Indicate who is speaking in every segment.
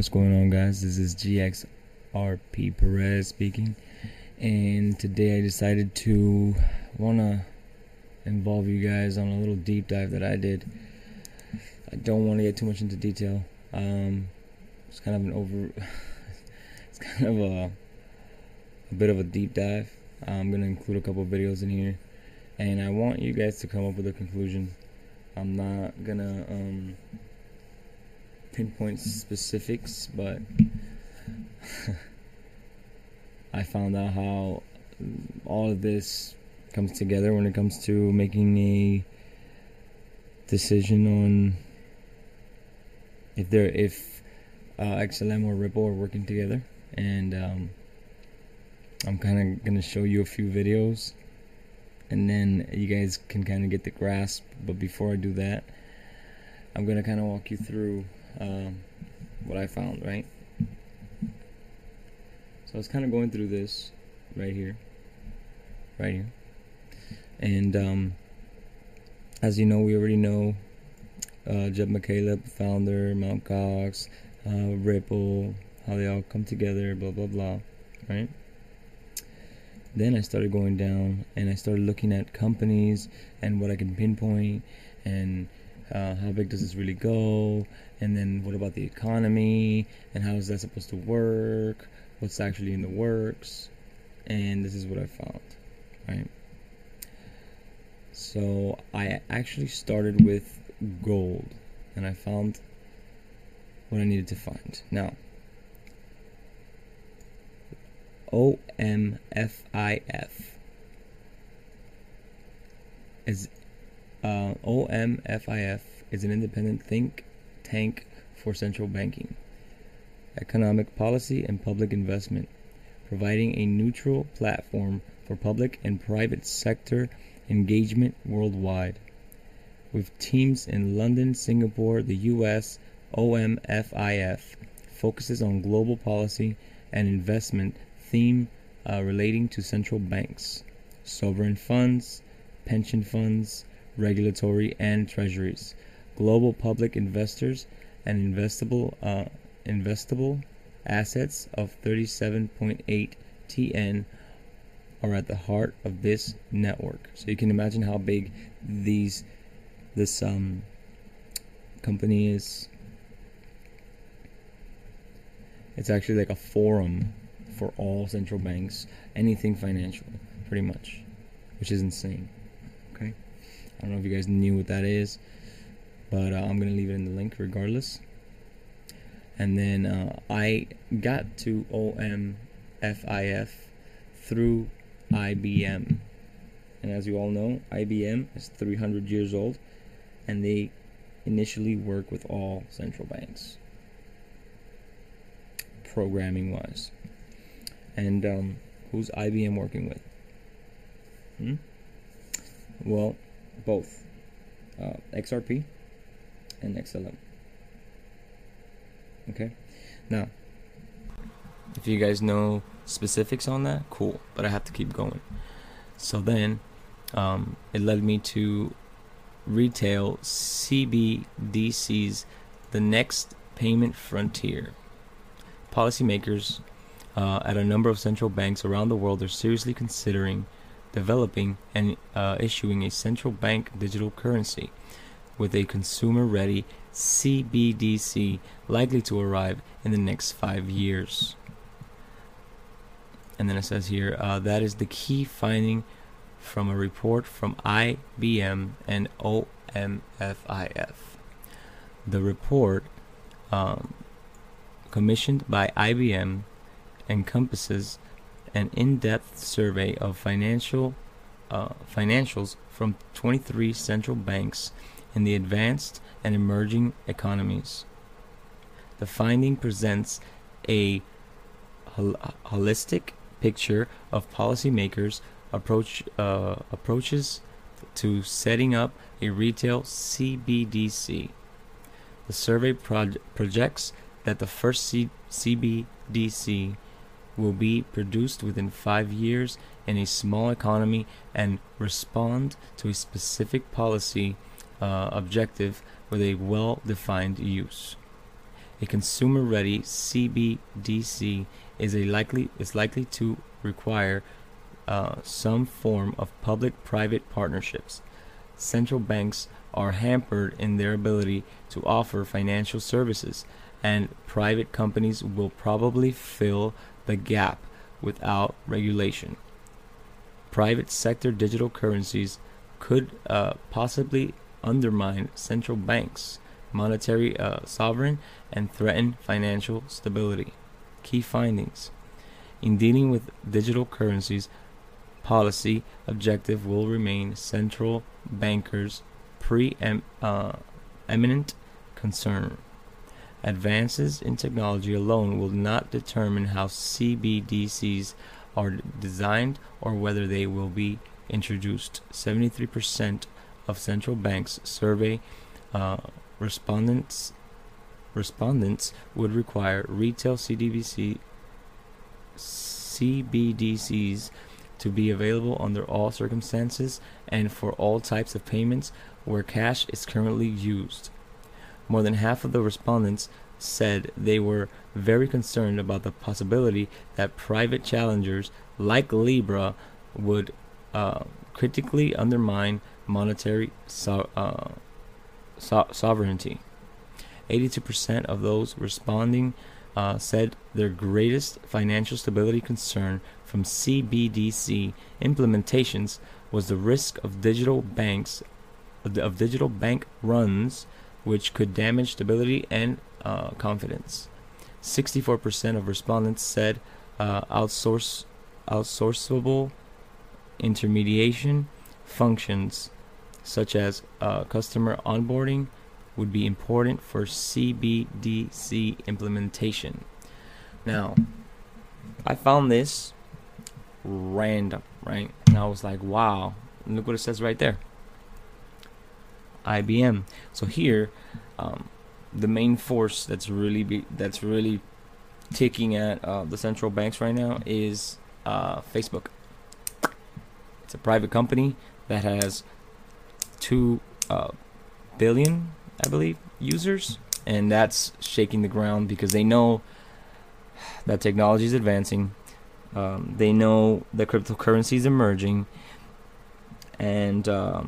Speaker 1: What's going on, guys? This is GXRP Perez speaking, and today I decided to involve you guys on a little deep dive that I did. I don't want to get too much into detail. It's kind of it's kind of a bit of a deep dive. I'm gonna include a couple videos in here, and I want you guys to come up with a conclusion. I'm not gonna pinpoint specifics, but I found out how all of this comes together when it comes to making a decision on if XLM or Ripple are working together. And I'm kind of gonna show you a few videos, and then you guys can kind of get the grasp. But before I do that, I'm gonna kind of walk you through what I found, right? So I was kind of going through this right here, and as you know, we already know Jeb McCaleb, founder, Mt. Gox, Ripple, how they all come together, blah blah blah, right? Then I started going down and I started looking at companies and what I can pinpoint, and how big does this really go, and then what about the economy, and how is that supposed to work, what's actually in the works. And this is what I found, right? So I actually started with gold, and I found what I needed to find. Now, OMFIF is OMFIF is an independent think tank for central banking, economic policy, and public investment, providing a neutral platform for public and private sector engagement worldwide. With teams in London, Singapore, the US, OMFIF focuses on global policy and investment theme relating to central banks, sovereign funds, pension funds, regulatory and treasuries, global public investors, and investable assets of 37.8 TN are at the heart of this network. So you can imagine how big this company is. It's actually like a forum for all central banks, anything financial, pretty much, which is insane. Okay, I don't know if you guys knew what that is, but I'm gonna leave it in the link regardless. And then I got to OMFIF through IBM, and as you all know, IBM is 300 years old, and they initially work with all central banks, programming wise. And who's IBM working with? Well, both XRP and XLM. Okay, now if you guys know specifics on that, cool, but I have to keep going. So then it led me to retail CBDCs, the next payment frontier. Policymakers at a number of central banks around the world are seriously considering developing and issuing a central bank digital currency with a consumer-ready CBDC likely to arrive in the next 5 years. And then it says here, that is the key finding from a report from IBM and OMFIF. The report, commissioned by IBM, encompasses an in-depth survey of financials from 23 central banks in the advanced and emerging economies. The finding presents a holistic picture of policymakers' approaches to setting up a retail CBDC. The survey projects that the first CBDC will be produced within 5 years in a small economy and respond to a specific policy objective with a well-defined use. A consumer-ready CBDC is likely to require some form of public-private partnerships. Central banks are hampered in their ability to offer financial services, and private companies will probably fill the gap without regulation. Private sector digital currencies could possibly undermine central banks' monetary sovereign and threaten financial stability. Key findings. In dealing with digital currencies, policy objective will remain central bankers' preeminent concern. Advances in technology alone will not determine how CBDCs are designed or whether they will be introduced. 73% of central banks survey respondents would require retail CBDCs to be available under all circumstances and for all types of payments where cash is currently used. More than half of the respondents said they were very concerned about the possibility that private challengers like Libra would critically undermine monetary sovereignty. 82% of those responding said their greatest financial stability concern from CBDC implementations was the risk of digital bank runs, which could damage stability and confidence. 64% of respondents said outsourceable intermediation functions such as customer onboarding would be important for CBDC implementation. Now, I found this random, right? And I was like, wow, look what it says right there. IBM. So here, the main force that's really ticking at the central banks right now is Facebook. It's a private company that has 2 billion, I believe, users, and that's shaking the ground because they know that technology is advancing. They know that cryptocurrency is emerging, and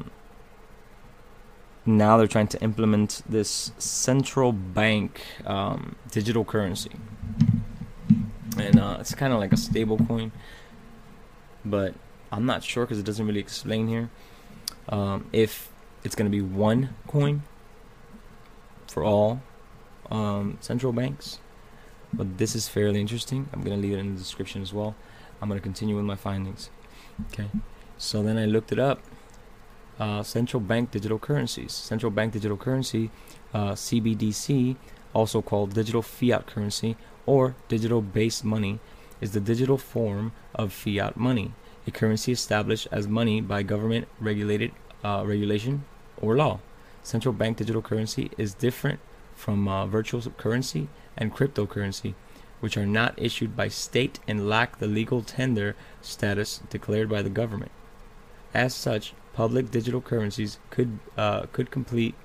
Speaker 1: now they're trying to implement this central bank digital currency, and it's kind of like a stable coin, but I'm not sure because it doesn't really explain here if it's going to be one coin for all central banks. But this is fairly interesting. I'm going to leave it in the description as well. I'm going to continue with my findings. Okay, so then I looked it up. Central bank digital currencies. Central bank digital currency, CBDC, also called digital fiat currency or digital based money, is the digital form of fiat money, a currency established as money by government regulation or law. Central bank digital currency is different from virtual currency and cryptocurrency, which are not issued by state and lack the legal tender status declared by the government. As such, public digital currencies could compete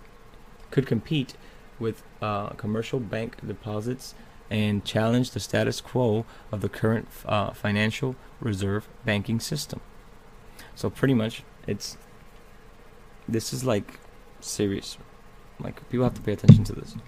Speaker 1: with commercial bank deposits and challenge the status quo of the current financial reserve banking system. So pretty much, this is like serious. Like, people have to pay attention to this.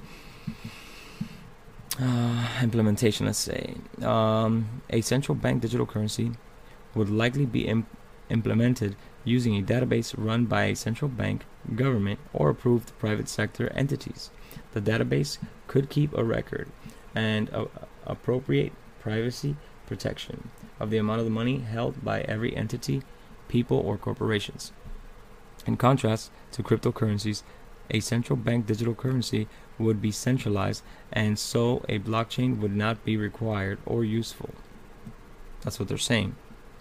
Speaker 1: Implementation, let's say. A central bank digital currency would likely be implemented using a database run by a central bank, government, or approved private sector entities. The database could keep a record and appropriate privacy protection of the amount of the money held by every entity, people, or corporations. In contrast to cryptocurrencies, a central bank digital currency would be centralized, and so a blockchain would not be required or useful. That's what they're saying.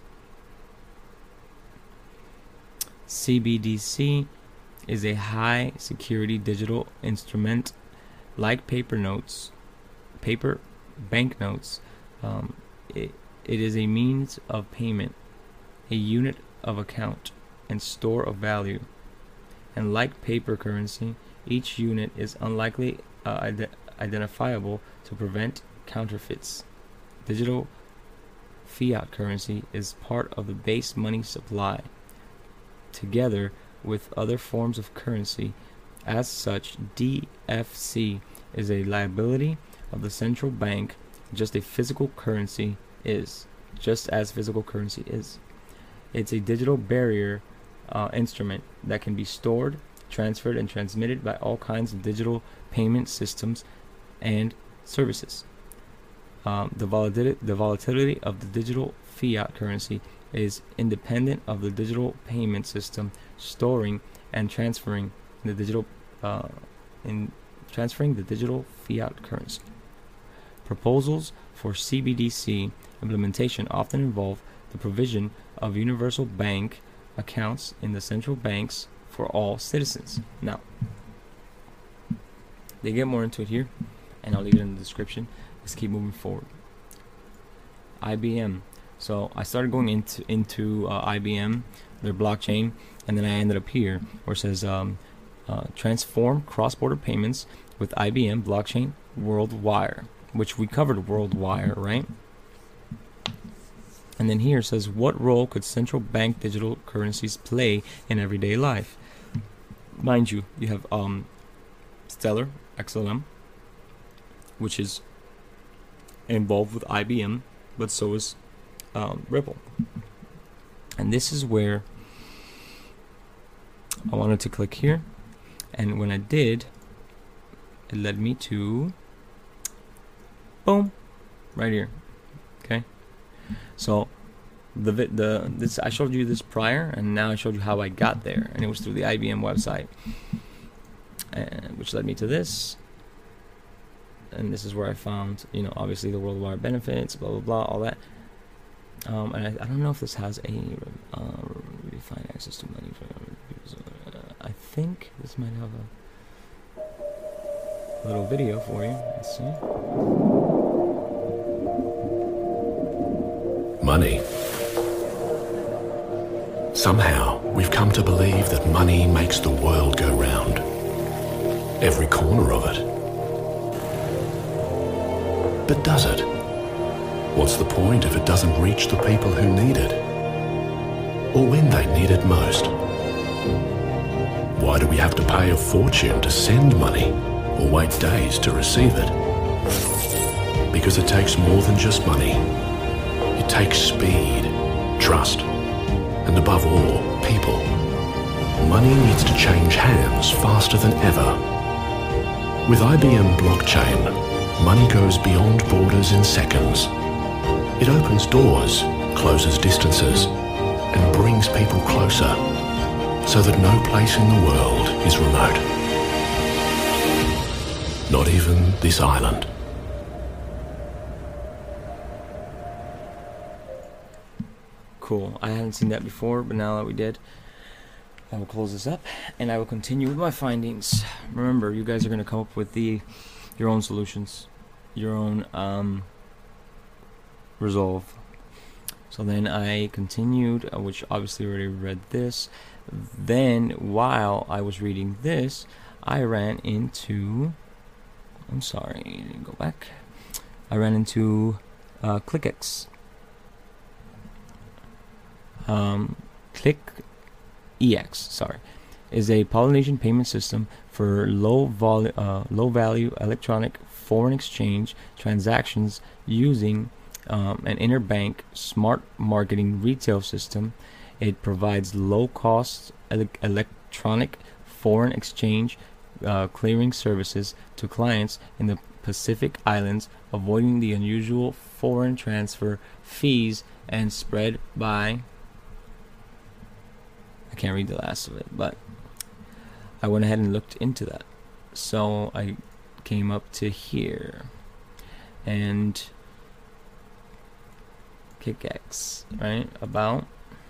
Speaker 1: CBDC is a high security digital instrument like paper banknotes. It is a means of payment, a unit of account, and store of value. And like paper currency, each unit is unlikely identifiable to prevent counterfeits. Digital fiat currency is part of the base money supply, together with other forms of currency. As such, DFC is a liability of the central bank, just as physical currency is. It's a digital barrier instrument that can be stored, transferred, and transmitted by all kinds of digital payment systems and services. The volatility of the digital fiat currency is independent of the digital payment system storing and transferring the digital fiat currency. Proposals for CBDC implementation often involve the provision of universal bank accounts in the central banks for all citizens. Now, they get more into it here, and I'll leave it in the description. Let's keep moving forward. IBM. So I started going into IBM, their blockchain, and then I ended up here where it says transform cross-border payments with IBM blockchain WorldWire, which we covered WorldWire, right? And then here it says, what role could central bank digital currencies play in everyday life? Mind you, you have Stellar XLM, which is involved with IBM, but so is Ripple. And this is where I wanted to click here, and when I did, it led me to boom, right here. Okay, so this I showed you this prior, and now I showed you how I got there, and it was through the IBM website, and which led me to this. And this is where I found, obviously the worldwide benefits, blah blah blah, all that. And I don't know if this has a refined access to money for I think this might have a little video for you. Let's see.
Speaker 2: Money. Somehow we've come to believe that money makes the world go round. Every corner of it. But does it? What's the point if it doesn't reach the people who need it? Or when they need it most? Why do we have to pay a fortune to send money or wait days to receive it? Because it takes more than just money. It takes speed, trust, and above all, people. Money needs to change hands faster than ever. With IBM blockchain, money goes beyond borders in seconds. It opens doors, closes distances, and brings people closer, so that no place in the world is remote. Not even this island.
Speaker 1: Cool. I hadn't seen that before, but now that we did, I will close this up, and I will continue with my findings. Remember, you guys are going to come up with your own solutions, your own resolve. So then I continued, which obviously already read this. Then while I was reading this, I ran into, go back. I ran into ClickX. ClickEX, is a Polynesian payment system for low value electronic foreign exchange transactions using an interbank smart marketing retail system. It provides low cost electronic foreign exchange clearing services to clients in the Pacific Islands, avoiding the unusual foreign transfer fees and spread by, I can't read the last of it, but I went ahead and looked into that. So I came up to here, and ClickX, right? About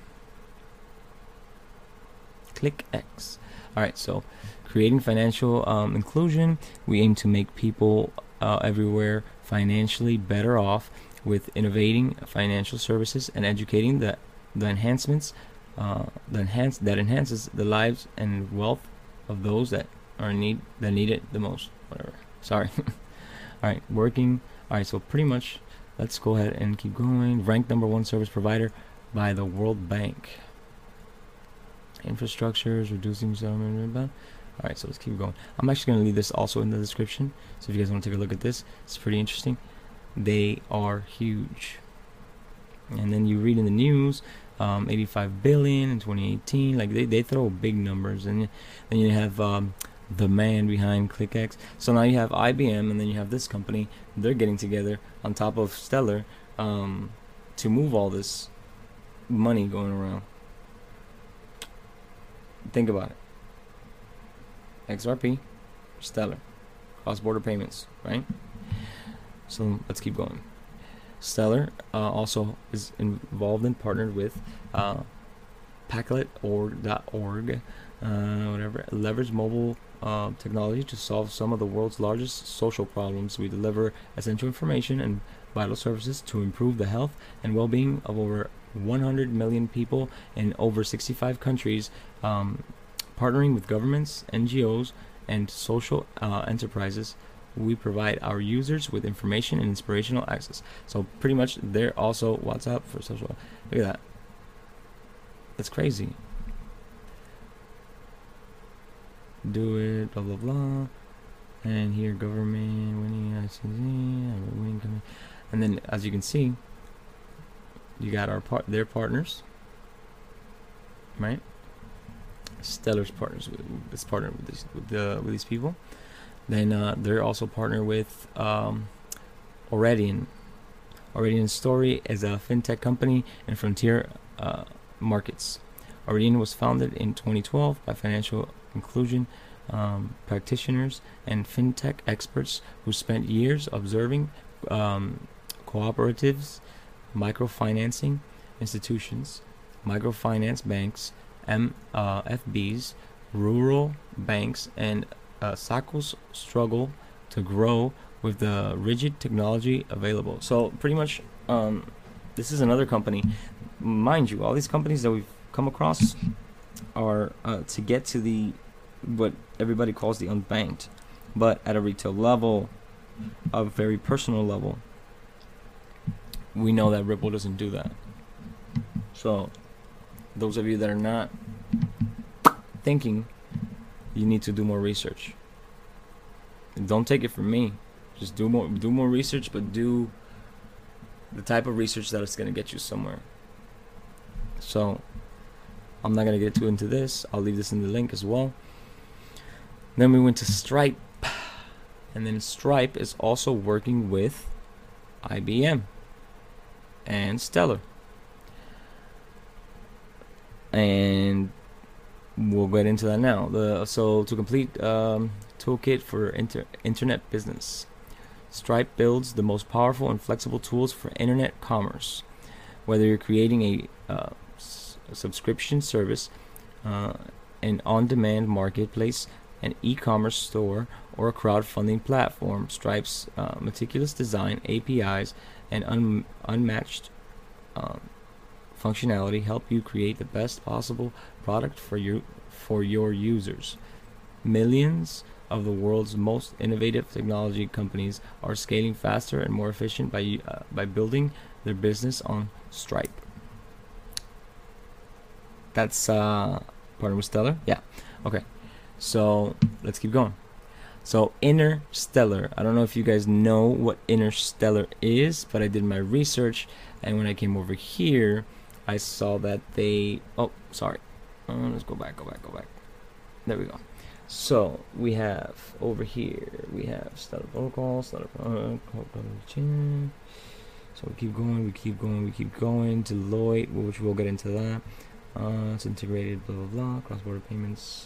Speaker 1: ClickX. Alright, so creating financial inclusion. We aim to make people everywhere financially better off with innovating financial services and educating the enhancements that enhances the lives and wealth of those that need it the most. Whatever. Sorry. All right, working. All right, so pretty much, let's go ahead and keep going. Ranked #1 service provider by the World Bank. Infrastructures, reducing settlement. All right, so let's keep going. I'm actually going to leave this also in the description, so if you guys want to take a look at this, it's pretty interesting. They are huge. And then you read in the news, 85 billion in 2018. Like they throw big numbers, and then you have the man behind ClickX. So now you have IBM, and then you have this company. They're getting together on top of Stellar to move all this money going around. Think about it. XRP, Stellar, cross-border payments, right? So let's keep going. Stellar also is involved and partnered with Packlet.org, whatever, leverage mobile technology to solve some of the world's largest social problems. We deliver essential information and vital services to improve the health and well-being of over 100 million people in over 65 countries, partnering with governments, NGOs, and social enterprises. We provide our users with information and inspirational access. So pretty much they're also WhatsApp for social. Look at that. That's crazy. Do it, blah blah blah. And here government winning, and then as you can see, you got their partners, right? Stellar's partners is partnered with these people. Then they're also partnered with Aurelian. Aurelian Story is a fintech company in frontier markets. Aurelian was founded in 2012 by financial inclusion practitioners and fintech experts who spent years observing cooperatives, microfinancing institutions, microfinance banks, FBs, rural banks, and SACCOs struggle to grow with the rigid technology available. So pretty much this is another company. Mind you, all these companies that we've come across are to get to the what everybody calls the unbanked, but at a retail level, a very personal level, we know that Ripple doesn't do that. So those of you that are not thinking, you need to do more research. Don't take it from me. Just do more research, but do the type of research that is going to get you somewhere. So I'm not going to get too into this. I'll leave this in the link as well. Then we went to Stripe, and then Stripe is also working with IBM and Stellar, and we'll get into that now. So to complete toolkit for internet business, Stripe builds the most powerful and flexible tools for internet commerce. Whether you're creating a subscription service, an on-demand marketplace, an e-commerce store, or a crowdfunding platform, Stripe's meticulous design, APIs, and unmatched functionality help you create the best possible product for your users. Millions of the world's most innovative technology companies are scaling faster and more efficient by building their business on Stripe. That's partner with Stellar. Yeah. Okay. So let's keep going. So Interstellar. I don't know if you guys know what Interstellar is, but I did my research, and when I came over here, I saw that they. Oh, sorry. Let's go back. There we go. So we have over here. We have Stellar Protocol. So we keep going. Deloitte, which we'll get into that. It's integrated. Blah blah blah. Cross-border payments.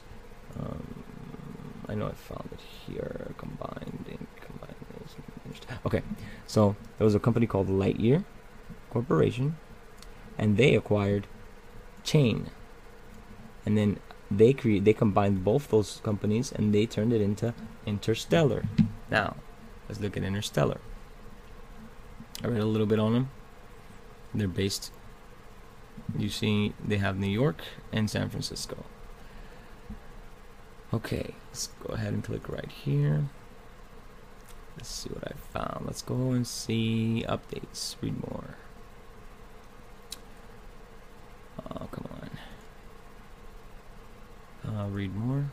Speaker 1: I know I found it here. Combined. Okay, so there was a company called Lightyear Corporation, and they acquired Chain, and then they combined both those companies, and they turned it into Interstellar. Now, let's look at Interstellar. I read a little bit on them. They're based. You see, they have New York and San Francisco. Okay, let's go ahead and click right here. Let's see what I found. Let's go and see updates. Read more. Oh, come on. Read more.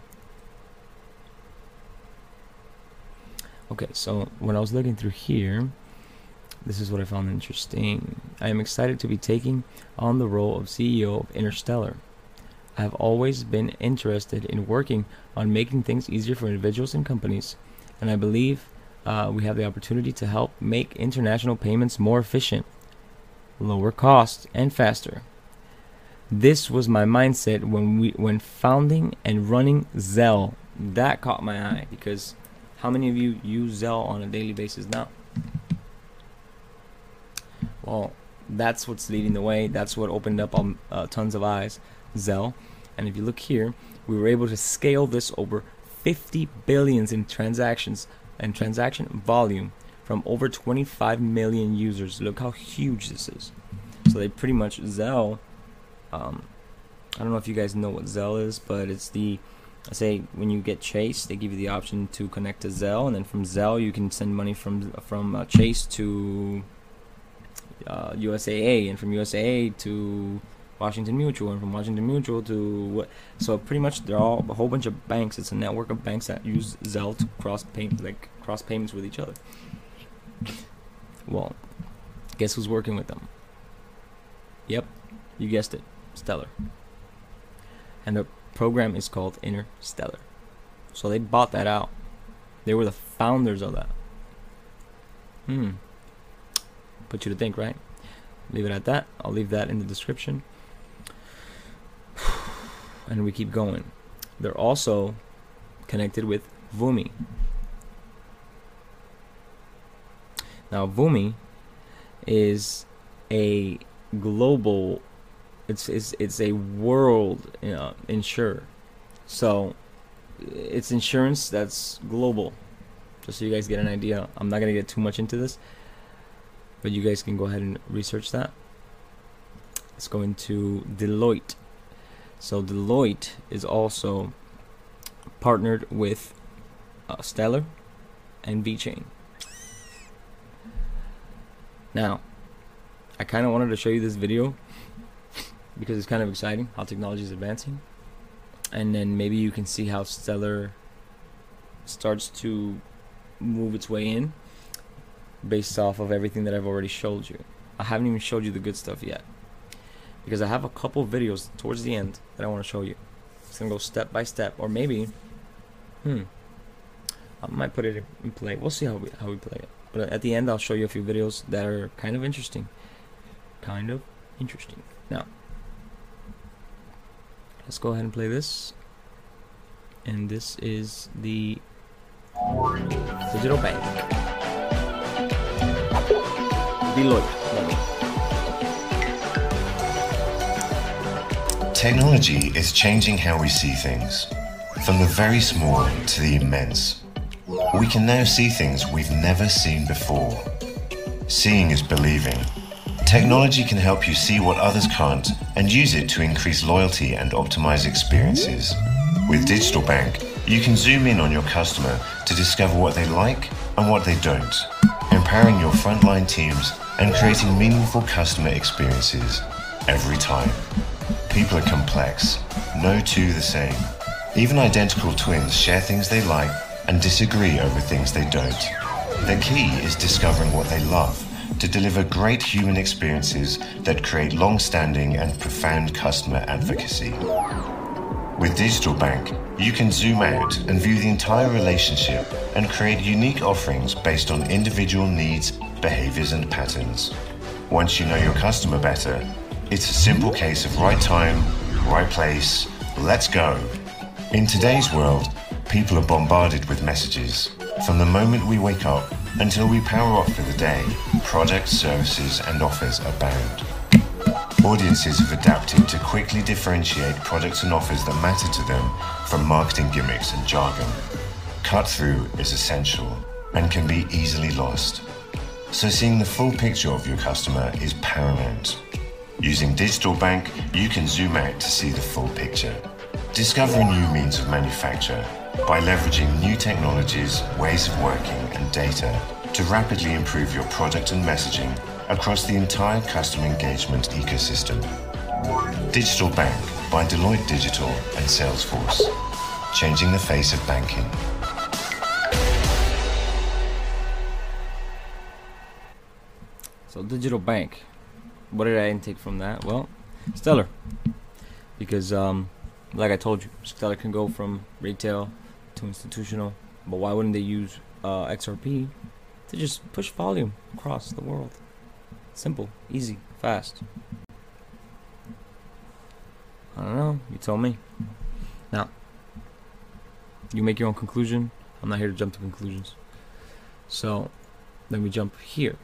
Speaker 1: Okay, so when I was looking through here, this is what I found interesting. I am excited to be taking on the role of CEO of Interstellar. I have always been interested in working on making things easier for individuals and companies, and I believe we have the opportunity to help make international payments more efficient, lower cost, and faster. This was my mindset when founding and running Zelle. That caught my eye, because how many of you use Zelle on a daily basis now? Well, that's what's leading the way. That's what opened up tons of eyes, Zelle. And if you look here, we were able to scale this over 50 billions in transactions and transaction volume from over 25 million users. Look how huge this is. So they pretty much, Zelle, I don't know if you guys know what Zelle is, but it's say when you get Chase, they give you the option to connect to Zelle, and then from Zelle you can send money from Chase to USAA, and from USAA to Washington Mutual, and from Washington Mutual to what? So pretty much they're all a whole bunch of banks. It's a network of banks that use Zelle to cross payments with each other. Well, guess who's working with them? Yep, you guessed it, Stellar. And the program is called Interstellar. So they bought that out. They were the founders of that. Put you to think, right? Leave it at that. I'll leave that in the description. And we keep going. They're also connected with Vumi. Now, Vumi is a global, it's a world insurer. So it's insurance that's global. Just so you guys get an idea. I'm not going to get too much into this, but you guys can go ahead and research that. Let's go into Deloitte. So Deloitte is also partnered with Stellar and VeChain. Now, I kind of wanted to show you this video because it's kind of exciting how technology is advancing, and then maybe you can see how Stellar starts to move its way in based off of everything that I've already showed you. I haven't even showed you the good stuff yet, because I have a couple videos towards the end that I want to show you. It's gonna go step by step, or maybe I might put it in play. We'll see how we play it. But at the end, I'll show you a few videos that are kind of interesting. Now, let's go ahead and play this. And this is the digital bank. Deloitte.
Speaker 3: Technology is changing how we see things, from the very small to the immense. We can now see things we've never seen before. Seeing is believing. Technology can help you see what others can't and use it to increase loyalty and optimize experiences. With Digital Bank, you can zoom in on your customer to discover what they like and what they don't, empowering your frontline teams and creating meaningful customer experiences every time. People are complex, no two the same. Even identical twins share things they like and disagree over things they don't. The key is discovering what they love to deliver great human experiences that create long-standing and profound customer advocacy. With Digital Bank, you can zoom out and view the entire relationship and create unique offerings based on individual needs, behaviors, and patterns. Once you know your customer better, it's a simple case of right time, right place, let's go. In today's world, people are bombarded with messages. From the moment we wake up until we power off for the day, products, services, and offers abound. Audiences have adapted to quickly differentiate products and offers that matter to them from marketing gimmicks and jargon. Cut through is essential and can be easily lost. So seeing the full picture of your customer is paramount. Using Digital Bank, you can zoom out to see the full picture. Discover a new means of manufacture, by leveraging new technologies, ways of working, and data to rapidly improve your product and messaging across the entire customer engagement ecosystem. Digital Bank by Deloitte Digital and Salesforce, changing the face of banking.
Speaker 1: So Digital Bank, what did I intake from that? Well, Stellar, because like I told you, Stellar can go from retail to institutional, but why wouldn't they use XRP to just push volume across the world? Simple, easy, fast. I don't know, you tell me. Now, you make your own conclusion. I'm not here to jump to conclusions. So, then we jump here.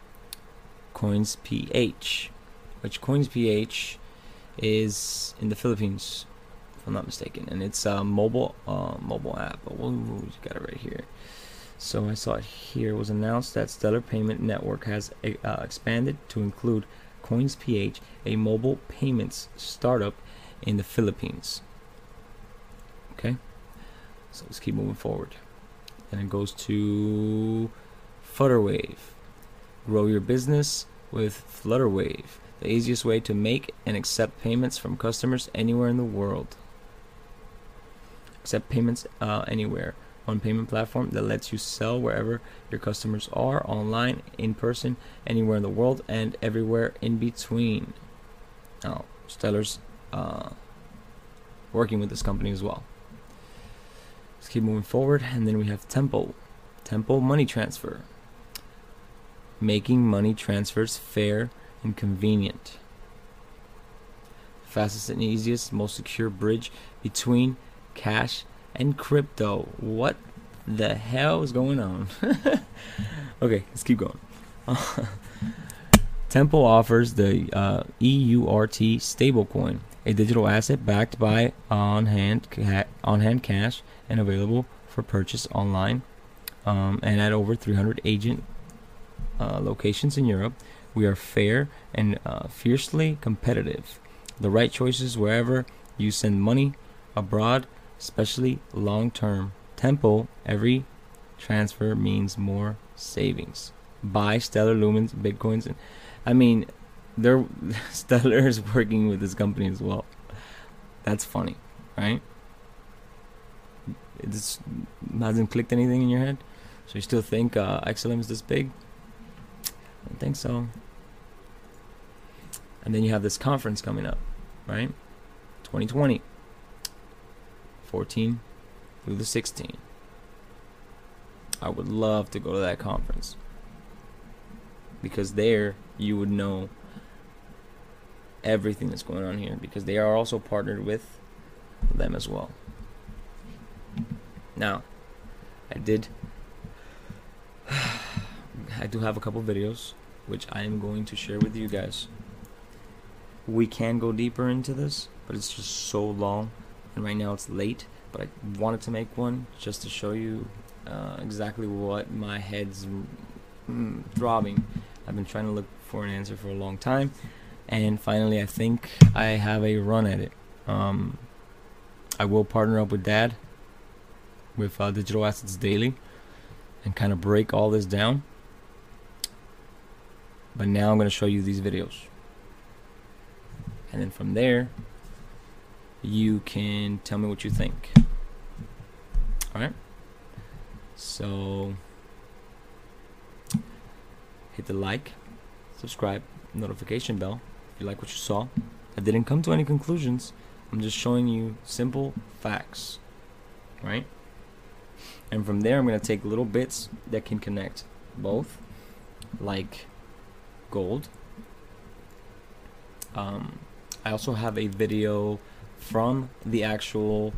Speaker 1: CoinsPH, which CoinsPH is in the Philippines, if I'm not mistaken, and it's a mobile app. But we got it right here. So I saw it here. It was announced that Stellar Payment Network has expanded to include CoinsPH, a mobile payments startup in the Philippines. Okay, so let's keep moving forward. And it goes to Flutterwave. Grow your business with Flutterwave, the easiest way to make and accept payments from customers anywhere in the world. Accept payments anywhere. One payment platform that lets you sell wherever your customers are, online, in person, anywhere in the world, and everywhere in between. Now, Stellar's working with this company as well. Let's keep moving forward, and then we have Tempo Money Transfer, making money transfers fair and convenient. Fastest and easiest, most secure bridge between cash and crypto. What the hell is going on? Okay, let's keep going. Tempo offers the EURT stablecoin, a digital asset backed by on-hand cash and available for purchase online and at over 300 agent locations in Europe. We are fair and fiercely competitive. The right choices wherever you send money abroad, especially long term. Tempo, every transfer means more savings. Buy Stellar Lumens, Bitcoins, and I mean, Stellar is working with this company as well. That's funny, right? It just hasn't clicked anything in your head, so you still think XLM is this big? I don't think so. And then you have this conference coming up, right? 2020, 14 through the 16. I would love to go to that conference, because there you would know everything that's going on here, because they are also partnered with them as well. Now, I do have a couple videos which I am going to share with you guys. We can go deeper into this, but it's just so long, and right now it's late, but I wanted to make one just to show you exactly what my head's throbbing. I've been trying to look for an answer for a long time, and finally I think I have a run at it. I will partner up with Dad with Digital Assets Daily and kind of break all this down, but now I'm going to show you these videos, and then from there you can tell me what you think. Alright, so hit the like, subscribe, notification bell if you like what you saw. I didn't come to any conclusions, I'm just showing you simple facts, right? And from there I'm going to take little bits that can connect both, like gold. I also have a video from the actual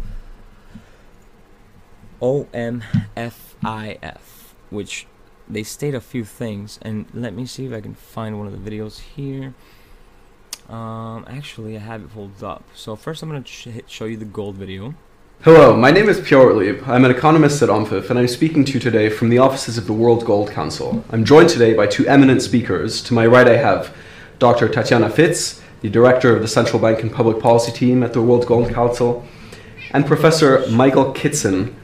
Speaker 1: OMFIF, which they state a few things, and let me see if I can find one of the videos here. Actually I have it pulled up, so first I'm going to show you the gold video.
Speaker 4: Hello, my name is Pierre Ortlieb. I'm an economist at OMFIF, and I'm speaking to you today from the offices of the World Gold Council. I'm joined today by two eminent speakers. To my right I have Dr. Tatiana Fitz, the Director of the Central Bank and Public Policy Team at the World Gold Council, and Professor Michael Kitson,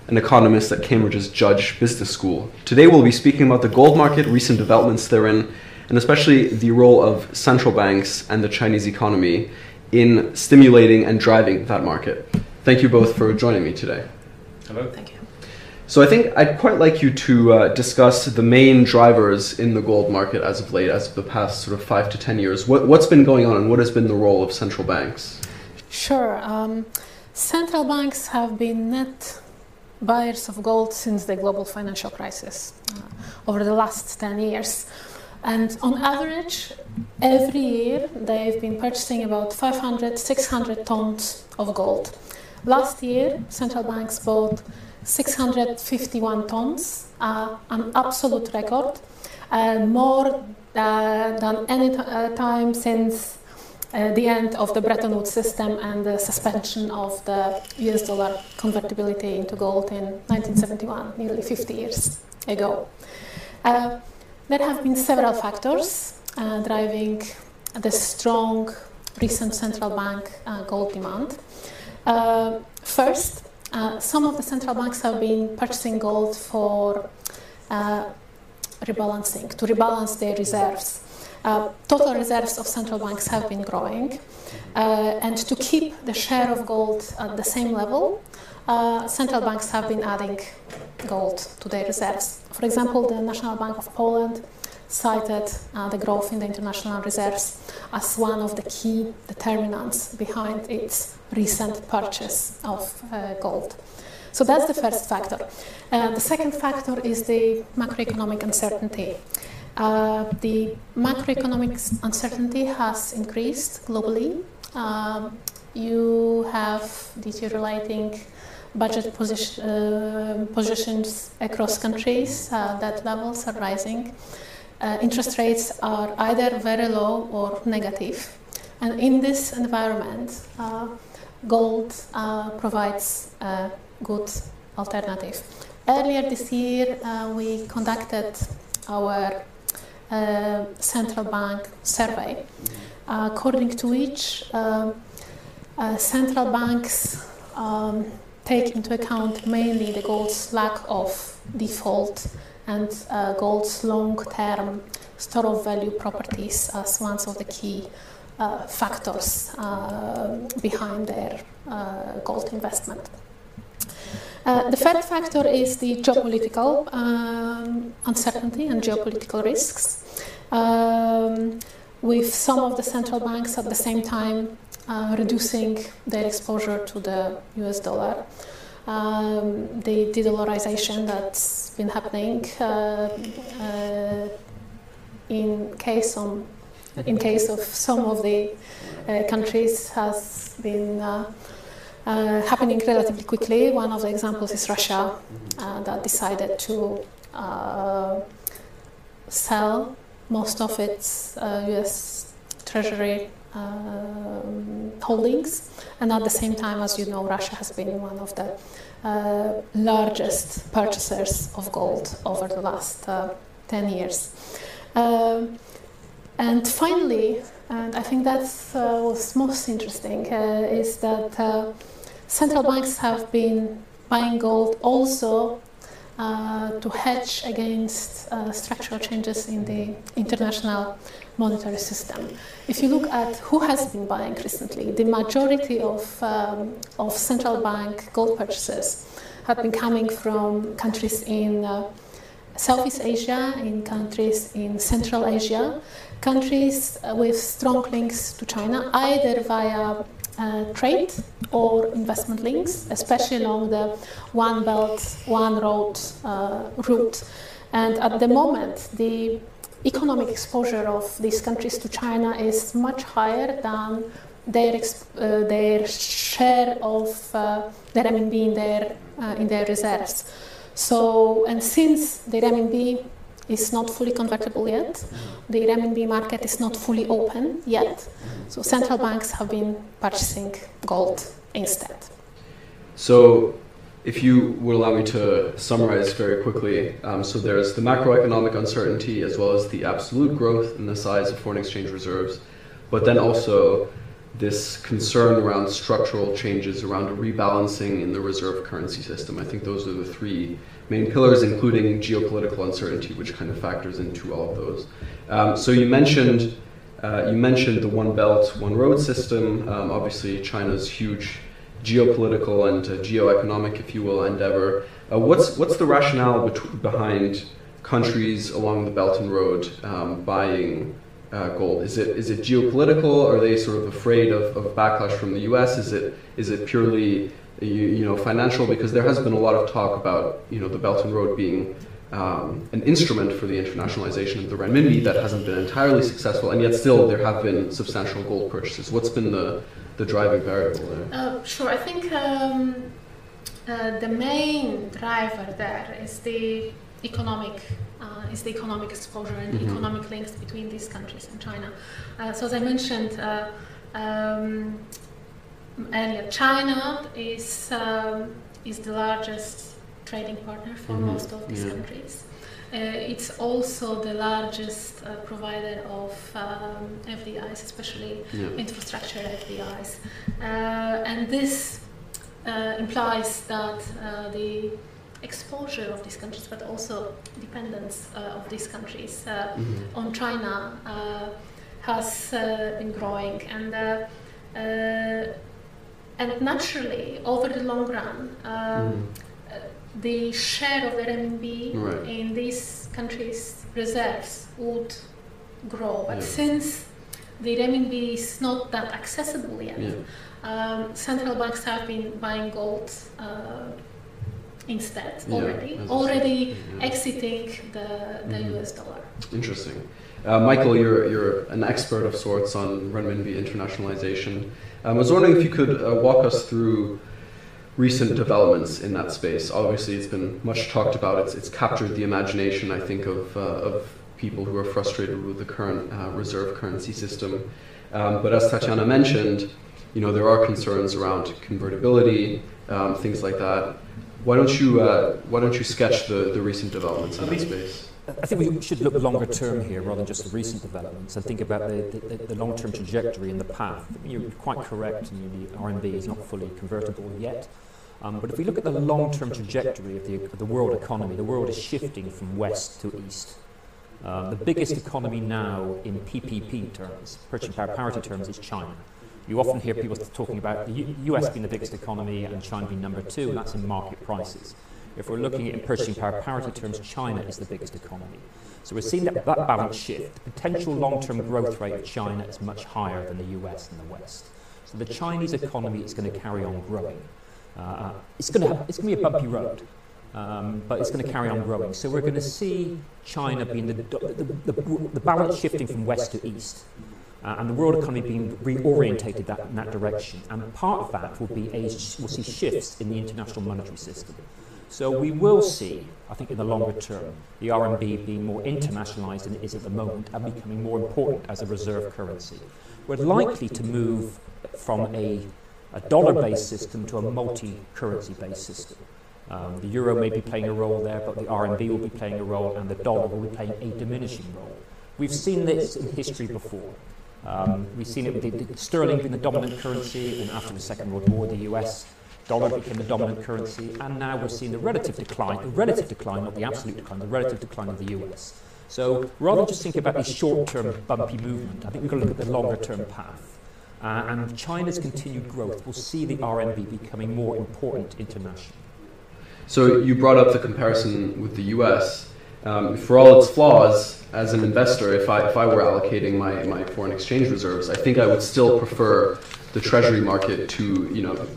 Speaker 4: an economist at Cambridge's Judge Business School. Today we'll be speaking about the gold market, recent developments therein, and especially the role of central banks and the Chinese economy in stimulating and driving that market. Thank you both for joining me today.
Speaker 1: Hello.
Speaker 5: Thank you.
Speaker 4: So I think I'd quite like you to discuss the main drivers in the gold market as of late, as of the past sort of 5 to 10 years. What's been going on and what has been the role of central banks?
Speaker 5: Sure. Central banks have been net buyers of gold since the global financial crisis over the last 10 years. And on average, every year they've been purchasing about 500, 600 tons of gold. Last year, central banks bought 651 tons, an absolute record, more than any time since the end of the Bretton Woods system and the suspension of the US dollar convertibility into gold in 1971, nearly 50 years ago. There have been several factors driving the strong recent central bank gold demand. First, some of the central banks have been purchasing gold for rebalancing, to rebalance their reserves. Total reserves of central banks have been growing, and to keep the share of gold at the same level, central banks have been adding gold to their reserves. For example, the National Bank of Poland cited the growth in the international reserves as one of the key determinants behind its recent purchase of gold. So that's the first factor. The second factor is the macroeconomic uncertainty. The macroeconomic uncertainty has increased globally. You have deteriorating budget positions across countries, debt levels are rising. Interest rates are either very low or negative. And in this environment, gold provides a good alternative. Earlier this year, we conducted our central bank survey, according to which central banks take into account mainly the gold's lack of default and gold's long-term store of value properties as one of the key factors behind their gold investment. The third factor is the geopolitical uncertainty and geopolitical risks, with some of the central banks at the same time reducing their exposure to the US dollar. The de-dollarization that's been happening in case of some of the countries has been happening relatively quickly. One of the examples is Russia, that decided to sell most of its US Treasury holdings, and at the same time, as you know, Russia has been one of the largest purchasers of gold over the last 10 years. And finally, and I think that's what's most interesting, is that central banks have been buying gold also to hedge against structural changes in the international monetary system. If you look at who has been buying recently, the majority of central bank gold purchases have been coming from countries in Southeast Asia, in countries in Central Asia, countries with strong links to China, either via trade or investment links, especially along the One Belt, One Road route. And at the moment, the economic exposure of these countries to China is much higher than their share of the renminbi in their reserves. So, and since the renminbi is not fully convertible yet, the renminbi market is not fully open yet, so central banks have been purchasing gold instead.
Speaker 4: So, if you would allow me to summarize very quickly, so there's the macroeconomic uncertainty as well as the absolute growth in the size of foreign exchange reserves, but then also this concern around structural changes, around a rebalancing in the reserve currency system. I think those are the three main pillars, including geopolitical uncertainty, which kind of factors into all of those. So you mentioned the One Belt, One Road system. Obviously, China's huge geopolitical and geoeconomic, if you will, endeavor. What's the rationale behind countries along the Belt and Road buying gold? Is it geopolitical? Are they sort of afraid of backlash from the U.S.? Is it purely financial? Because there has been a lot of talk about the Belt and Road being an instrument for the internationalization of the renminbi that hasn't been entirely successful, and yet still there have been substantial gold purchases. What's been the driving variable there?
Speaker 5: Sure, I think the main driver there is the economic exposure and the economic links between these countries and China. So as I mentioned earlier, China is the largest trading partner for most of these countries. It's also the largest provider of FDIs, especially infrastructure FDIs. And this implies that the exposure of these countries, but also dependence of these countries on China has been growing. And naturally, over the long run, the share of the renminbi in these countries' reserves would grow. But since the renminbi is not that accessible yet, central banks have been buying gold instead already exiting the US dollar.
Speaker 4: Interesting. Michael, you're an expert of sorts on renminbi internationalization. I was wondering if you could walk us through recent developments in that space. Obviously, it's been much talked about. It's captured the imagination, I think, of people who are frustrated with the current reserve currency system. But as Tatiana mentioned, there are concerns around convertibility, things like that. Why don't you sketch the recent developments in that space?
Speaker 6: I think we should look longer term here rather than just the recent developments and think about the long-term trajectory and the path. You're quite correct, the RMB is not fully convertible yet. But if we look at the long-term trajectory of the world economy, the world is shifting from west to east. The biggest economy now in PPP terms, purchasing power parity terms, is China. You often hear people talking about the US being the biggest economy and China being number two, and that's in market prices. If we're looking at in purchasing power parity terms, China is the biggest economy. So we're seeing that balance shift. The potential long-term growth rate of China is much higher than the US and the West. So the Chinese economy is going to carry on growing. It's going to be a bumpy road, but it's going to carry on growing. So we're going to see China being the balance shifting from west to east, and the world economy being reorientated in that direction. And part of that will be we'll see shifts in the international monetary system. So we will see, I think in the longer term, the RMB being more internationalized than it is at the moment and becoming more important as a reserve currency. We're likely to move from a dollar-based system to a multi-currency-based system. The euro may be playing a role there, but the RMB will be playing a role and the dollar will be playing a diminishing role. We've seen this in history before. We've seen it with the sterling being the dominant currency, and after the Second World War, the US dollar became the dominant currency, and now we're seeing the relative decline, not the absolute decline, the relative decline of the US. So rather than just think about this short-term bumpy movement, I think we've got to look at the longer-term path. And China's continued growth will see the RMB becoming more important internationally.
Speaker 4: So you brought up the comparison with the US. For all its flaws, as an investor, if I were allocating my foreign exchange reserves, I think I would still prefer the treasury market to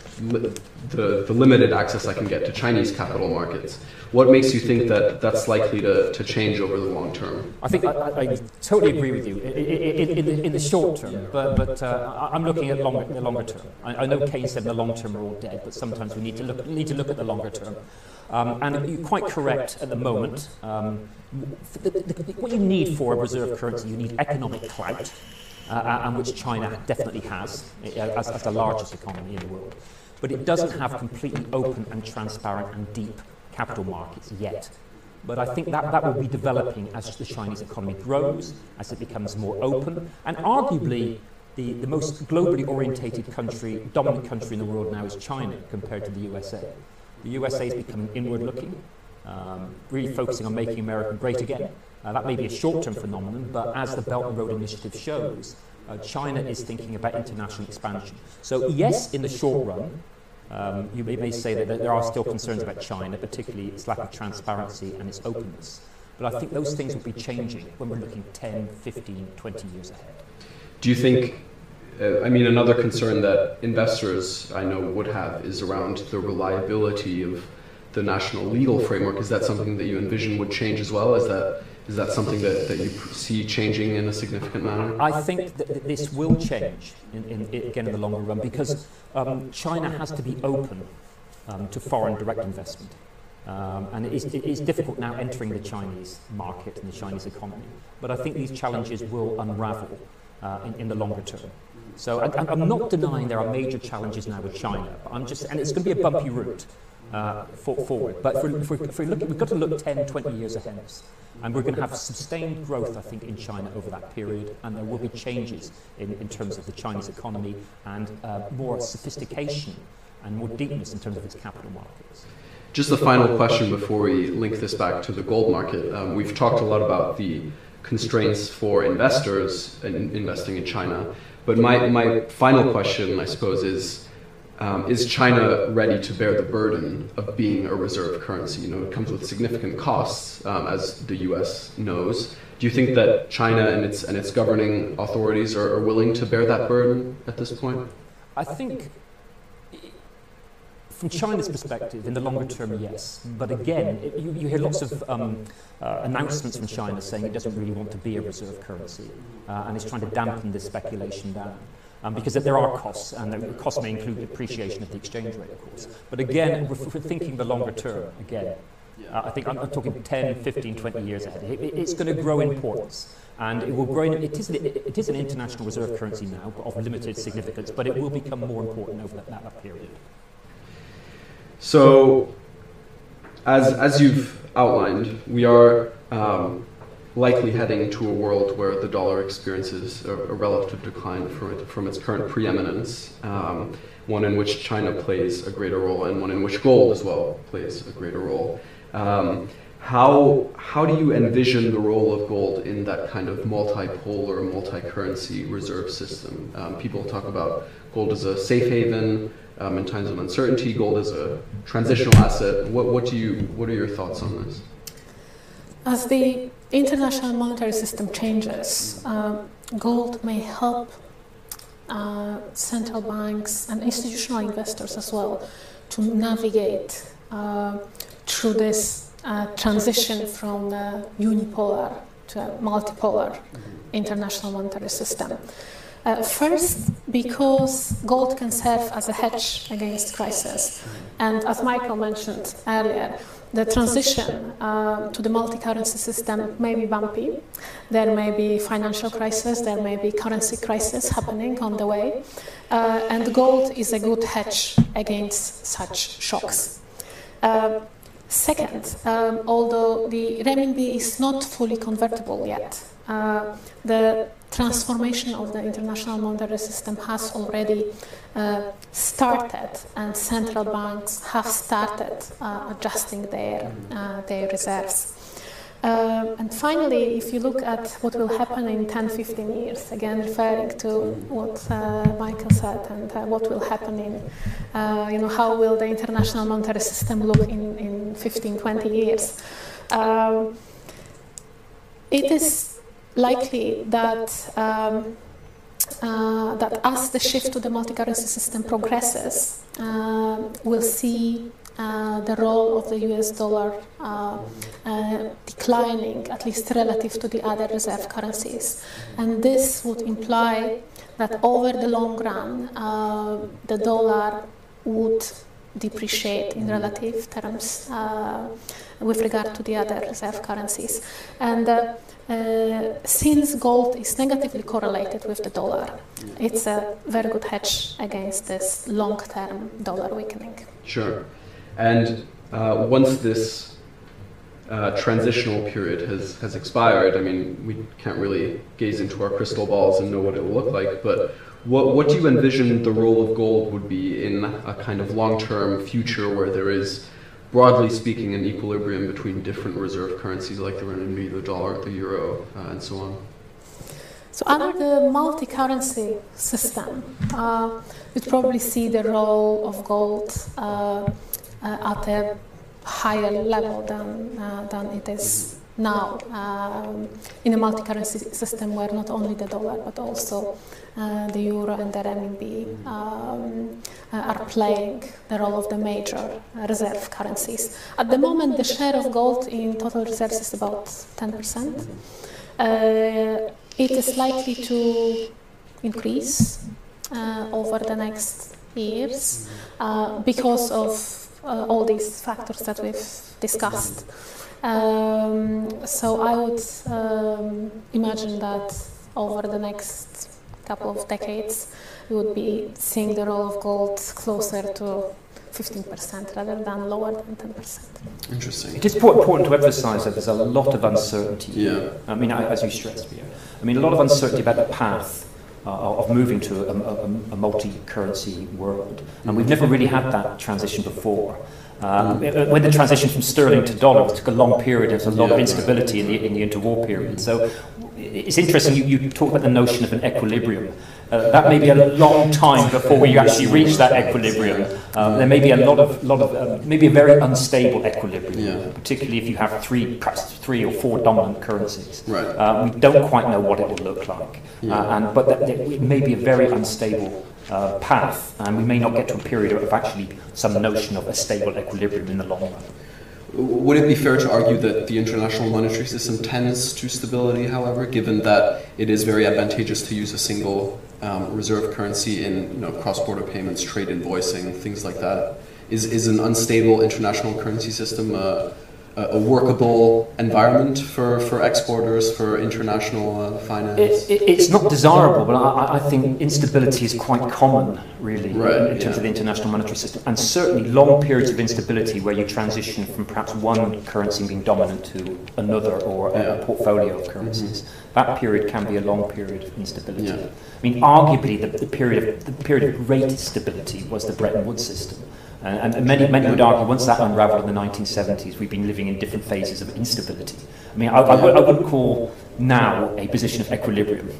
Speaker 4: the limited access I can get to Chinese capital markets. What makes you think that that's likely to change over the long term?
Speaker 6: I think I totally agree with you in the short term, but I'm looking at the longer term. I know Keynes said the long term are all dead, but sometimes we need to look at the longer term. And you're quite correct at the moment. What you need for a reserve currency, you need economic clout, and which China definitely has as the largest economy in the world. But it doesn't have completely open and transparent and deep capital markets yet. But I think that will be developing as the Chinese economy grows, as it becomes more open, and arguably the most globally orientated country, dominant country in the world now is China compared to the USA. The USA is becoming inward-looking, really focusing on making America great again. That may be a short-term phenomenon, but as the Belt and Road Initiative shows, China is thinking about international expansion. So yes, in the short run, you may say that there are still concerns about China, particularly its lack of transparency and its openness. But I think those things will be changing when we're looking 10, 15, 20 years ahead.
Speaker 4: Do you think, another concern that investors I know would have is around the reliability of the national legal framework. Is that something that you envision would change as well? Is that something that you see changing in a significant manner?
Speaker 6: I think that this will change again in the longer run, because China has to be open to foreign direct investment. And it is difficult now entering the Chinese market and the Chinese economy. But I think these challenges will unravel in the longer term. So I'm not denying there are major challenges now with China, but and it's going to be a bumpy route forward. But if we're looking, we've got to look 10, 20 years ahead of us. And we're going to have sustained growth, I think, in China over that period, and there will be changes in terms of the Chinese economy and more sophistication and more deepness in terms of its capital markets.
Speaker 4: Just a final question before we link this back to the gold market. We've talked a lot about the constraints for investors in investing in China, but my final question, I suppose, is China ready to bear the burden of being a reserve currency? You know, it comes with significant costs, as the U.S. knows. Do you think that China and its governing authorities are willing to bear that burden at this point?
Speaker 6: I think, from China's perspective, in the longer term, yes. But again, you hear lots of announcements from China saying it doesn't really want to be a reserve currency, and it's trying to dampen this speculation down. Because there are costs, and the costs may include depreciation of the exchange rate, of course. But again, if we're thinking the longer term, again, I think I'm talking 10, 15, 20 years ahead. It's going to grow in importance, and it will grow. It is an international reserve currency now, but of limited significance, but it will become more important over that period.
Speaker 4: So, as you've outlined, we are likely heading to a world where the dollar experiences a relative decline from its current preeminence, one in which China plays a greater role and one in which gold as well plays a greater role. How do you envision the role of gold in that kind of multipolar, multi-currency reserve system? People talk about gold as a safe haven in times of uncertainty, gold as a transitional asset. What are your thoughts on this?
Speaker 5: As the international monetary system changes, gold may help central banks and institutional investors as well to navigate through this transition from a unipolar to a multipolar international monetary system. First, because gold can serve as a hedge against crisis. And as Michael mentioned earlier, the transition to the multi-currency system may be bumpy. There may be financial crisis, there may be currency crisis happening on the way. And gold is a good hedge against such shocks. Second, although the renminbi is not fully convertible yet, the transformation of the international monetary system has already started, and central banks have started adjusting their reserves. And finally, if you look at what will happen in 10-15 years, again referring to what Michael said, and what will happen in, how will the international monetary system look in 15-20 years, it is likely that that as the shift to the multi-currency system progresses, we'll see the role of the US dollar declining, at least relative to the other reserve currencies. And this would imply that over the long run, the dollar would depreciate in relative terms with regard to the other reserve currencies. And since gold is negatively correlated with the dollar, it's a very good hedge against this long-term dollar weakening.
Speaker 4: Sure. And once this transitional period has expired. I mean, we can't really gaze into our crystal balls and know what it will look like, but what do you envision the role of gold would be in a kind of long-term future where there is, broadly speaking, an equilibrium between different reserve currencies like the renminbi, the dollar, the euro, and so on?
Speaker 5: So under the multi-currency system, you'd probably see the role of gold at a higher level than it is now in a multi-currency system where not only the dollar but also the euro and the renminbi are playing the role of the major reserve currencies. At the moment, the share of gold in total reserves is about 10%. It is likely to increase over the next years because of all these factors that we've discussed. So I would imagine that over the next couple of decades we would be seeing the role of gold closer to 15% rather than lower than 10%.
Speaker 4: Interesting.
Speaker 6: It is important to emphasise that there's a lot of uncertainty.
Speaker 4: Yeah.
Speaker 6: I mean, as you stressed, I mean, a lot of uncertainty about the path of moving to a multi-currency world. And we've never really had that transition before. When the transition from sterling to dollar, it took a long period. There was a lot of instability in the interwar period. So it's interesting, you talk about the notion of an equilibrium. That may be a long time before we actually reach that equilibrium. There may be maybe a very unstable equilibrium, particularly if you have perhaps three or four dominant currencies.
Speaker 4: Right.
Speaker 6: We don't quite know what it will look like, but it may be a very unstable path, and we may not get to a period of actually some notion of a stable equilibrium in the long run.
Speaker 4: Would it be fair to argue that the international monetary system tends to stability, however, given that it is very advantageous to use a single reserve currency in cross-border payments, trade invoicing, things like that? Is an unstable international currency system a workable environment for exporters, for international finance?
Speaker 6: It's not desirable, but I think instability is quite common, really, in terms of the international monetary system. And certainly long periods of instability where you transition from perhaps one currency being dominant to another or a portfolio of currencies. That period can be a long period of instability. I mean, arguably, the period of great stability was the Bretton Woods system. And many would argue once that unravelled in the 1970s, we've been living in different phases of instability. I mean, I wouldn't call now a position of equilibrium.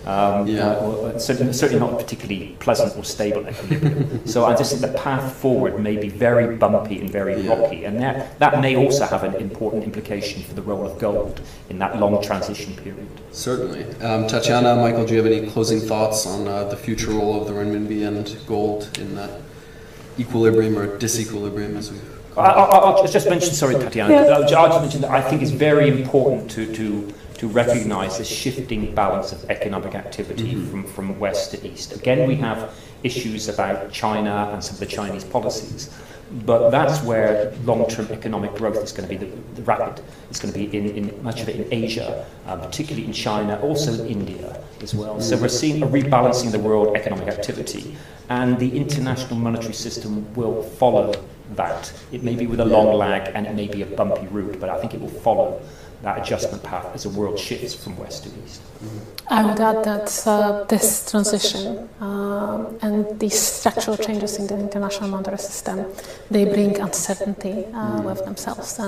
Speaker 6: Certainly not a particularly pleasant or stable equilibrium. So I just think the path forward may be very bumpy and very rocky, and that may also have an important implication for the role of gold in that long transition period.
Speaker 4: Certainly. Tatiana, Michael, do you have any closing thoughts on the future role of the renminbi and gold in that equilibrium or disequilibrium, as we
Speaker 6: I'll just mention, sorry, Tatiana, I'll just mention that I think it's very important to recognise the shifting balance of economic activity from west to east. Again, we have issues about China and some of the Chinese policies, but that's where long-term economic growth is going to be the rapid. It's going to be in much of it in Asia, particularly in China, also in India as well. So we're seeing a rebalancing of the world economic activity, and the international monetary system will follow that. It may be with a long lag and it may be a bumpy route, but I think it will follow that adjustment path as the world shifts from west to east.
Speaker 5: I would add that this transition and these structural changes in the international monetary system, they bring uncertainty with themselves,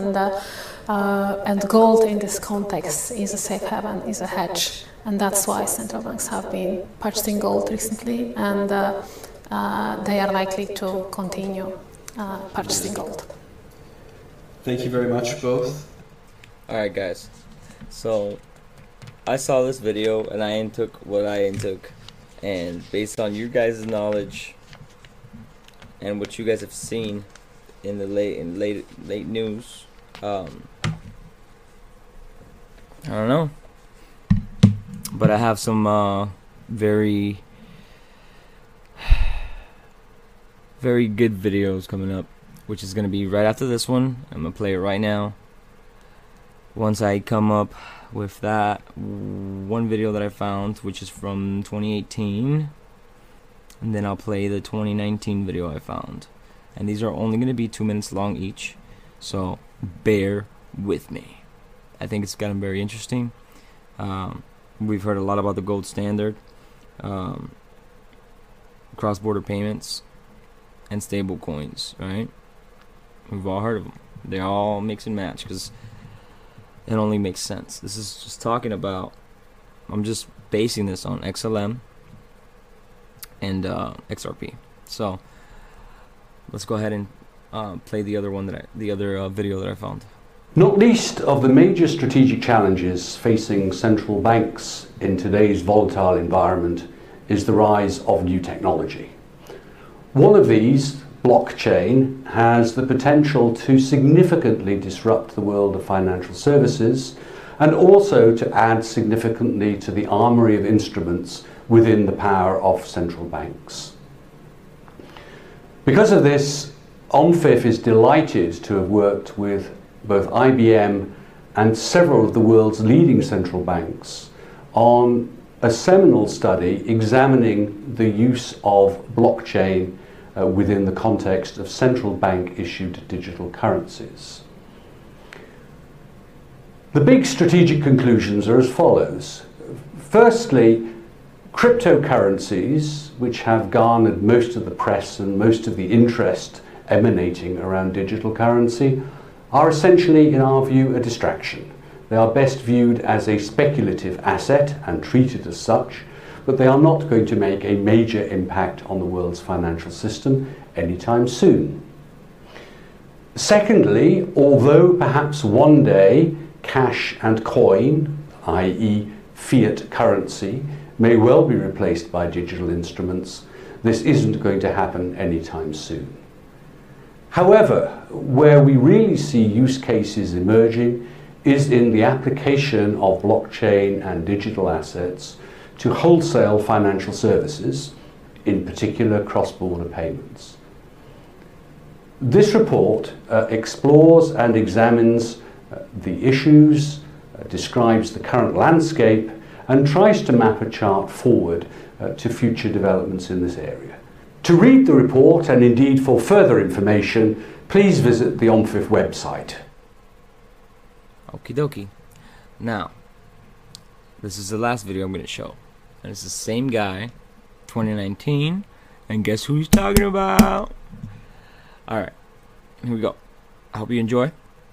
Speaker 5: and gold in this context is a safe haven, is a hedge, and that's why central banks have been purchasing gold recently, and they are likely to continue purchasing gold.
Speaker 4: Thank you very much, both.
Speaker 1: Alright guys, so I saw this video and I intook what I intook, and based on you guys' knowledge and what you guys have seen in the late news, I don't know, but I have some very good videos coming up, which is going to be right after this one. I'm going to play it right now. Once I come up with that one video that I found, which is from 2018, and then I'll play the 2019 video I found. And these are only going to be 2 minutes long each, so bear with me. I think it's gotten very interesting. We've heard a lot about the gold standard, cross-border payments, and stable coins, right? We've all heard of them. They all mix and match because it only makes sense. This is just talking about, I'm just basing this on XLM and XRP. So let's go ahead and play the other one video that I found.
Speaker 7: Not least of the major strategic challenges facing central banks in today's volatile environment is the rise of new technology. One of these, blockchain, has the potential to significantly disrupt the world of financial services and also to add significantly to the armory of instruments within the power of central banks. Because of this, OMFIF is delighted to have worked with both IBM and several of the world's leading central banks on a seminal study examining the use of blockchain within the context of central bank issued digital currencies. The big strategic conclusions are as follows. Firstly, cryptocurrencies, which have garnered most of the press and most of the interest emanating around digital currency, are essentially, in our view, a distraction. They are best viewed as a speculative asset and treated as such, but they are not going to make a major impact on the world's financial system anytime soon. Secondly, although perhaps one day cash and coin, i.e. fiat currency, may well be replaced by digital instruments, this isn't going to happen anytime soon. However, where we really see use cases emerging is in the application of blockchain and digital assets to wholesale financial services, in particular cross-border payments. This report explores and examines the issues, describes the current landscape, and tries to map a chart forward to future developments in this area. To read the report, and indeed for further information, please visit the OMFIF website.
Speaker 1: Okie dokie. Now, this is the last video I'm going to show. And it's the same guy, 2019, and guess who he's talking about? Alright, here we go. I hope you enjoy,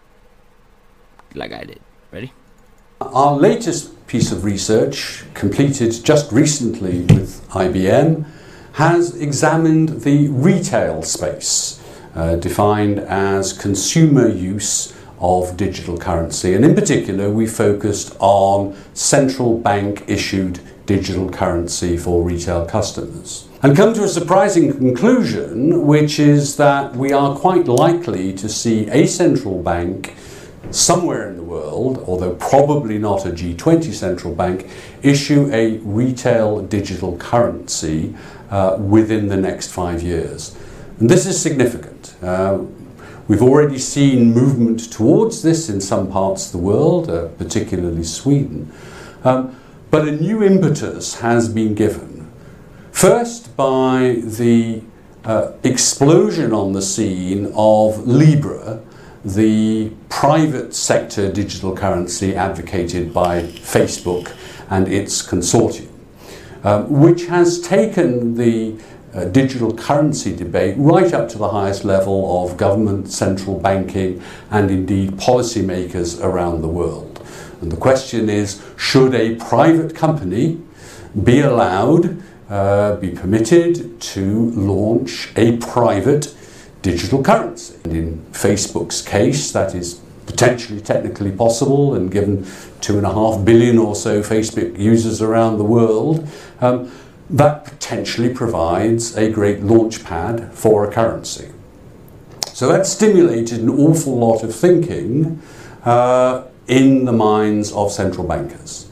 Speaker 1: like I did. Ready?
Speaker 7: Our latest piece of research, completed just recently with IBM, has examined the retail space, defined as consumer use of digital currency. And in particular, we focused on central bank issued digital currency for retail customers. And come to a surprising conclusion, which is that we are quite likely to see a central bank somewhere in the world, although probably not a G20 central bank, issue a retail digital currency within the next 5 years. And this is significant. We've already seen movement towards this in some parts of the world, particularly Sweden. But a new impetus has been given. First by the explosion on the scene of Libra, the private sector digital currency advocated by Facebook and its consortium, which has taken the digital currency debate right up to the highest level of government, central banking, and indeed policymakers around the world. And the question is, should a private company be allowed, be permitted to launch a private digital currency? And in Facebook's case, that is potentially technically possible, and given 2.5 billion or so Facebook users around the world, that potentially provides a great launch pad for a currency. So that stimulated an awful lot of thinking in the minds of central bankers.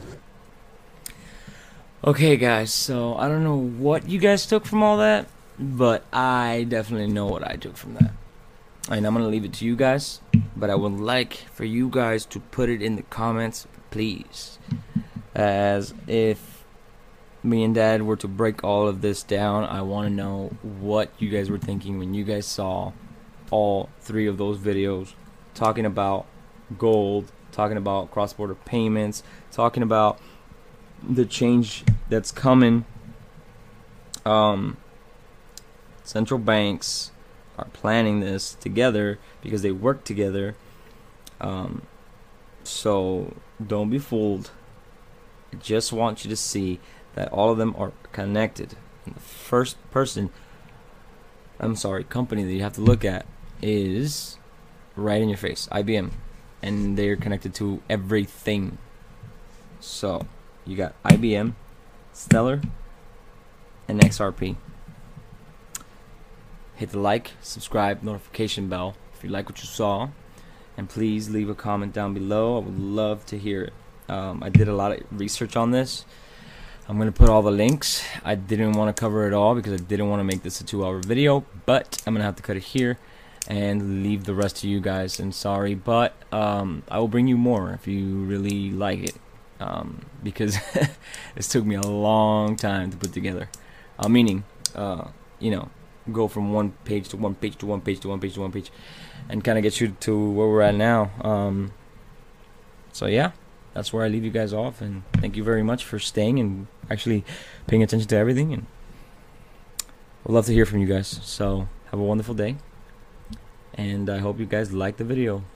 Speaker 1: Okay guys, so I don't know what you guys took from all that, but I definitely know what I took from that. And I'm going to leave it to you guys, but I would like for you guys to put it in the comments, please. As if me and Dad were to break all of this down, I want to know what you guys were thinking when you guys saw all 3 of those videos talking about gold, talking about cross-border payments, talking about the change that's coming. Central banks are planning this together because they work together. So don't be fooled. I just want you to see that all of them are connected. And the first company that you have to look at is right in your face, IBM, and they're connected to everything. So you got IBM, Stellar, and XRP. Hit the like, subscribe, notification bell if you like what you saw, and please leave a comment down below. I would love to hear it. I did a lot of research on this. I'm going to put all the links. I didn't want to cover it all because I didn't want to make this a 2-hour video, but I'm going to have to cut it here and leave the rest to you guys. And sorry, but I will bring you more if you really like it, because this took me a long time to put together. Meaning, you know, go from one page to one page to one page to one page to one page, and kind of get you to where we're at now. So yeah, that's where I leave you guys off, and thank you very much for staying and actually paying attention to everything, and I'd love to hear from you guys. So have a wonderful day, and I hope you guys like the video.